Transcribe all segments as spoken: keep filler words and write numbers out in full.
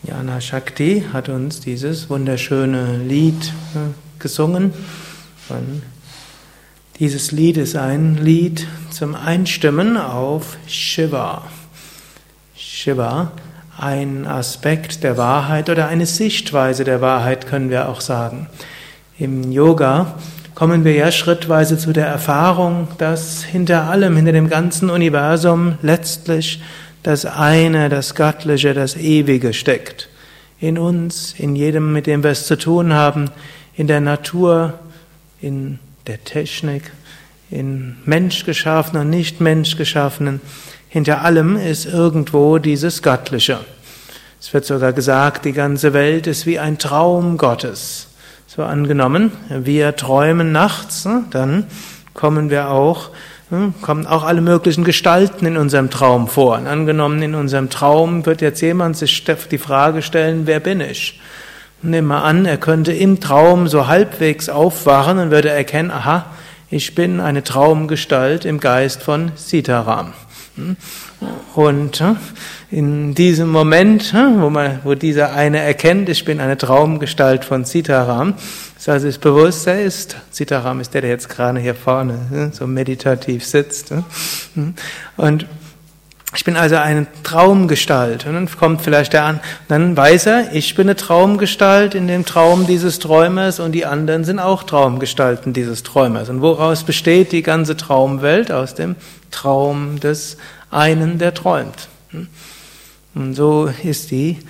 Jnana Shakti hat uns dieses wunderschöne Lied äh, gesungen. Und dieses Lied ist ein Lied zum Einstimmen auf Shiva. Shiva, ein Aspekt der Wahrheit oder eine Sichtweise der Wahrheit, können wir auch sagen. Im Yoga kommen wir ja schrittweise zu der Erfahrung, dass hinter allem, hinter dem ganzen Universum letztlich das eine, das Göttliche, das Ewige steckt. In uns, in jedem, mit dem wir es zu tun haben, in der Natur, in der Technik, in menschgeschaffenen und nicht menschgeschaffenen. Hinter allem ist irgendwo dieses Göttliche. Es wird sogar gesagt, die ganze Welt ist wie ein Traum Gottes. So angenommen, wir träumen nachts, dann kommen wir auch, kommen auch alle möglichen Gestalten in unserem Traum vor. Und angenommen, in unserem Traum wird jetzt jemand sich die Frage stellen, wer bin ich? Nehmen wir an, er könnte im Traum so halbwegs aufwachen und würde erkennen, aha, ich bin eine Traumgestalt im Geist von Sitaram. Und in diesem Moment, wo man, wo dieser eine erkennt, ich bin eine Traumgestalt von Sitaram, das heißt, ist bewusst, er ist, Sitaram ist der, der jetzt gerade hier vorne so meditativ sitzt. Und ich bin also eine Traumgestalt. Und dann kommt vielleicht der an, dann weiß er, ich bin eine Traumgestalt in dem Traum dieses Träumers und die anderen sind auch Traumgestalten dieses Träumers. Und woraus besteht die ganze Traumwelt? Aus dem Traum des einen, der träumt. Und so ist die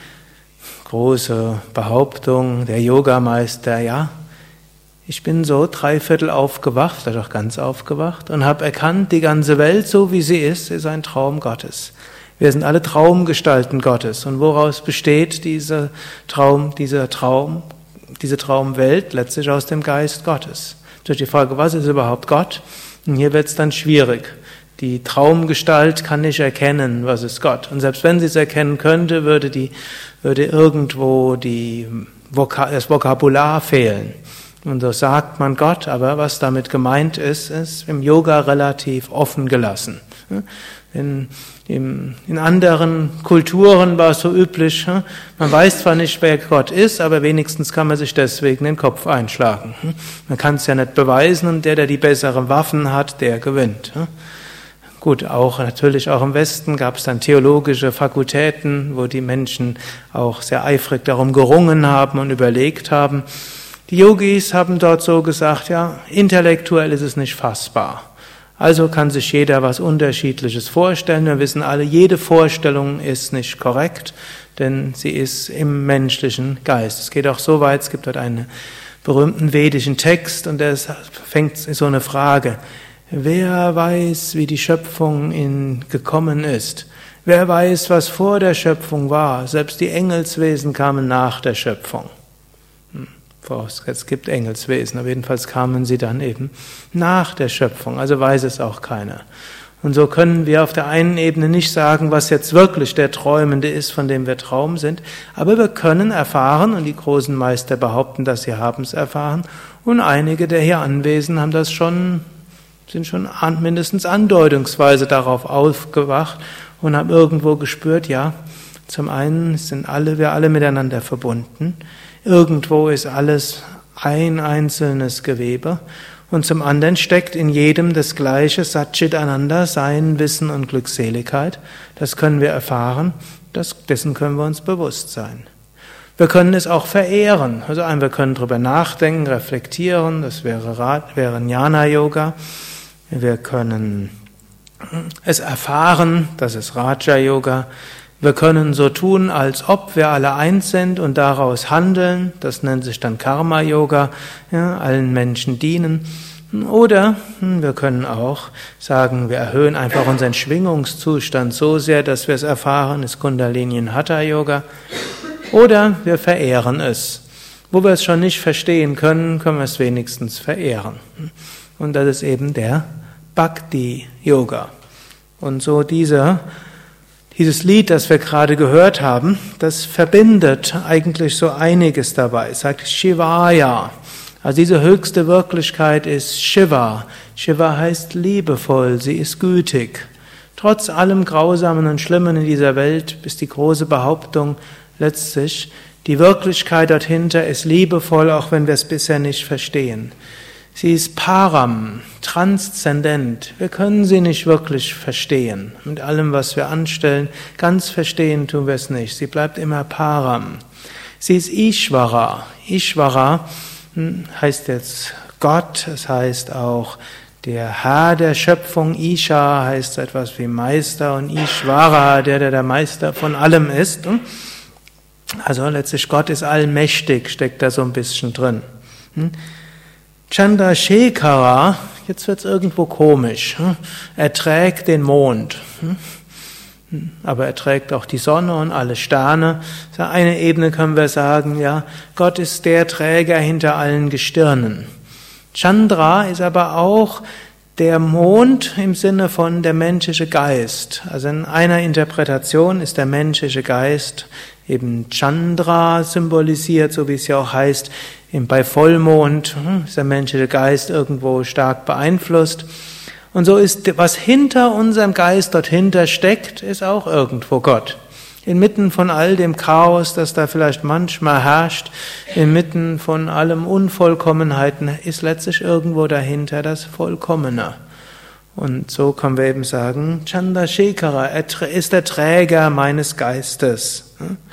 große Behauptung der Yogameister, ja, ich bin so dreiviertel aufgewacht, vielleicht auch ganz aufgewacht und habe erkannt, die ganze Welt, so wie sie ist, ist ein Traum Gottes. Wir sind alle Traumgestalten Gottes. Und woraus besteht dieser Traum, dieser Traum, diese Traumwelt? Letztlich aus dem Geist Gottes. Durch die Frage, was ist überhaupt Gott? Und hier wird es dann schwierig. Die Traumgestalt kann nicht erkennen, was ist Gott. Und selbst wenn sie es erkennen könnte, würde die, würde irgendwo die Voka- das Vokabular fehlen. Und so sagt man Gott, aber was damit gemeint ist, ist im Yoga relativ offen gelassen. In, in, in anderen Kulturen war es so üblich, man weiß zwar nicht, wer Gott ist, aber wenigstens kann man sich deswegen den Kopf einschlagen. Man kann es ja nicht beweisen und der, der die besseren Waffen hat, der gewinnt. Gut, auch natürlich auch im Westen gab es dann theologische Fakultäten, wo die Menschen auch sehr eifrig darum gerungen haben und überlegt haben. Die Yogis haben dort so gesagt, ja, intellektuell ist es nicht fassbar. Also kann sich jeder was Unterschiedliches vorstellen. Wir wissen alle, jede Vorstellung ist nicht korrekt, denn sie ist im menschlichen Geist. Es geht auch so weit, es gibt dort einen berühmten vedischen Text und der fängt so eine Frage. Wer weiß, wie die Schöpfung in, gekommen ist? Wer weiß, was vor der Schöpfung war? Selbst die Engelswesen kamen nach der Schöpfung. Es gibt Engelswesen, aber jedenfalls kamen sie dann eben nach der Schöpfung, also weiß es auch keiner. Und so können wir auf der einen Ebene nicht sagen, was jetzt wirklich der Träumende ist, von dem wir Traum sind, aber wir können erfahren, und die großen Meister behaupten, dass sie haben es erfahren, und einige der hier Anwesenden haben das schon, sind schon an, mindestens andeutungsweise darauf aufgewacht und haben irgendwo gespürt, ja, zum einen sind alle, wir alle miteinander verbunden, irgendwo ist alles ein einzelnes Gewebe und zum anderen steckt in jedem das gleiche Satchitananda, Sein, Wissen und Glückseligkeit. Das können wir erfahren, das, dessen können wir uns bewusst sein. Wir können es auch verehren, also wir können darüber nachdenken, reflektieren, das wäre, wäre Jnana-Yoga. Wir können es erfahren, das ist Raja-Yoga. Wir können so tun, als ob wir alle eins sind und daraus handeln. Das nennt sich dann Karma-Yoga, ja, allen Menschen dienen. Oder wir können auch sagen, wir erhöhen einfach unseren Schwingungszustand so sehr, dass wir es erfahren, ist Kundalini und Hatha-Yoga. Oder wir verehren es. Wo wir es schon nicht verstehen können, können wir es wenigstens verehren. Und das ist eben der Bhakti-Yoga. Und so dieser Dieses Lied, das wir gerade gehört haben, das verbindet eigentlich so einiges dabei. Es sagt Shivaya. Also diese höchste Wirklichkeit ist Shiva. Shiva heißt liebevoll, sie ist gütig. Trotz allem Grausamen und Schlimmen in dieser Welt ist die große Behauptung, letztlich die Wirklichkeit dort hinter ist liebevoll, auch wenn wir es bisher nicht verstehen. Sie ist Param, transzendent. Wir können sie nicht wirklich verstehen. Mit allem, was wir anstellen, ganz verstehen tun wir es nicht. Sie bleibt immer Param. Sie ist Ishvara. Ishvara heißt jetzt Gott, es heißt auch der Herr der Schöpfung. Isha heißt so etwas wie Meister und Ishvara, der, der der Meister von allem ist. Also letztlich Gott ist allmächtig, steckt da so ein bisschen drin. Chandrasekhara, jetzt wird's irgendwo komisch. Er trägt den Mond, aber er trägt auch die Sonne und alle Sterne. Auf eine Ebene können wir sagen, ja, Gott ist der Träger hinter allen Gestirnen. Chandra ist aber auch der Mond im Sinne von der menschliche Geist. Also in einer Interpretation ist der menschliche Geist eben Chandra symbolisiert, so wie es ja auch heißt, bei Vollmond ist der menschliche Geist irgendwo stark beeinflusst. Und so ist, was hinter unserem Geist dort hinter steckt, ist auch irgendwo Gott. Inmitten von all dem Chaos, das da vielleicht manchmal herrscht, inmitten von allem Unvollkommenheiten, ist letztlich irgendwo dahinter das Vollkommene. Und so können wir eben sagen, Chandrasekhara, er ist der Träger meines Geistes.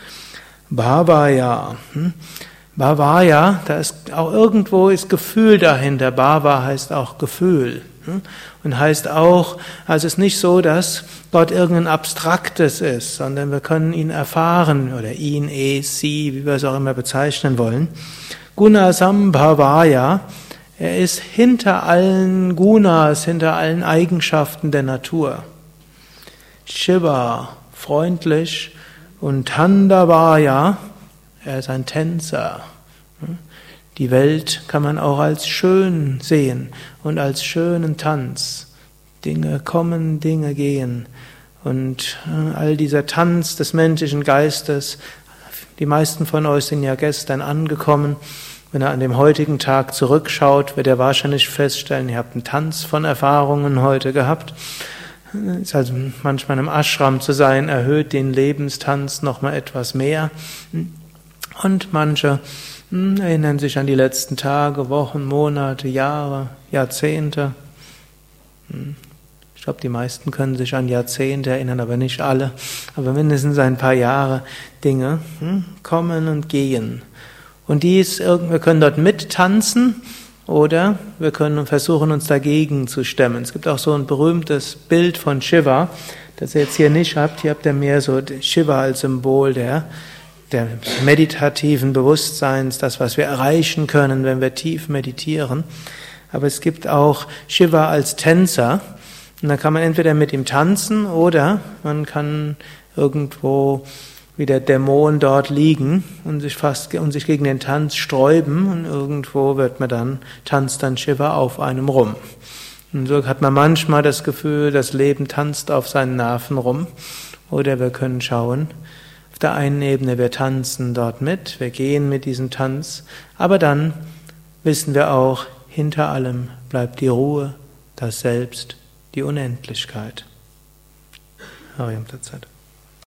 Bhavaya. Bhavaya, da ist auch irgendwo ist Gefühl dahinter. Bhava heißt auch Gefühl. Und heißt auch, also es ist nicht so, dass Gott irgendein Abstraktes ist, sondern wir können ihn erfahren oder ihn, es, sie, wie wir es auch immer bezeichnen wollen. Gunasambhavaya, er ist hinter allen Gunas, hinter allen Eigenschaften der Natur. Shiva, freundlich, und Tandavaya, er ist ein Tänzer. Die Welt kann man auch als schön sehen und als schönen Tanz. Dinge kommen, Dinge gehen. Und all dieser Tanz des menschlichen Geistes, die meisten von euch sind ja gestern angekommen. Wenn er an dem heutigen Tag zurückschaut, wird er wahrscheinlich feststellen, ihr habt einen Tanz von Erfahrungen heute gehabt. Es ist also manchmal im Ashram zu sein, erhöht den Lebenstanz nochmal etwas mehr. Und manche erinnern sich an die letzten Tage, Wochen, Monate, Jahre, Jahrzehnte. Ich glaube, die meisten können sich an Jahrzehnte erinnern, aber nicht alle. Aber mindestens ein paar Jahre Dinge kommen und gehen. Und dies, wir können dort mittanzen oder wir können versuchen, uns dagegen zu stemmen. Es gibt auch so ein berühmtes Bild von Shiva, das ihr jetzt hier nicht habt. Hier habt ihr mehr so Shiva als Symbol der der meditativen Bewusstseins, das, was wir erreichen können, wenn wir tief meditieren. Aber es gibt auch Shiva als Tänzer. Und da kann man entweder mit ihm tanzen oder man kann irgendwo wie der Dämon dort liegen und sich fast und sich gegen den Tanz sträuben und irgendwo wird man dann, tanzt dann Shiva auf einem rum. Und so hat man manchmal das Gefühl, das Leben tanzt auf seinen Nerven rum. Oder wir können schauen, auf der einen Ebene, wir tanzen dort mit, wir gehen mit diesem Tanz, aber dann wissen wir auch, hinter allem bleibt die Ruhe, das Selbst, die Unendlichkeit. Harium Tat Sat.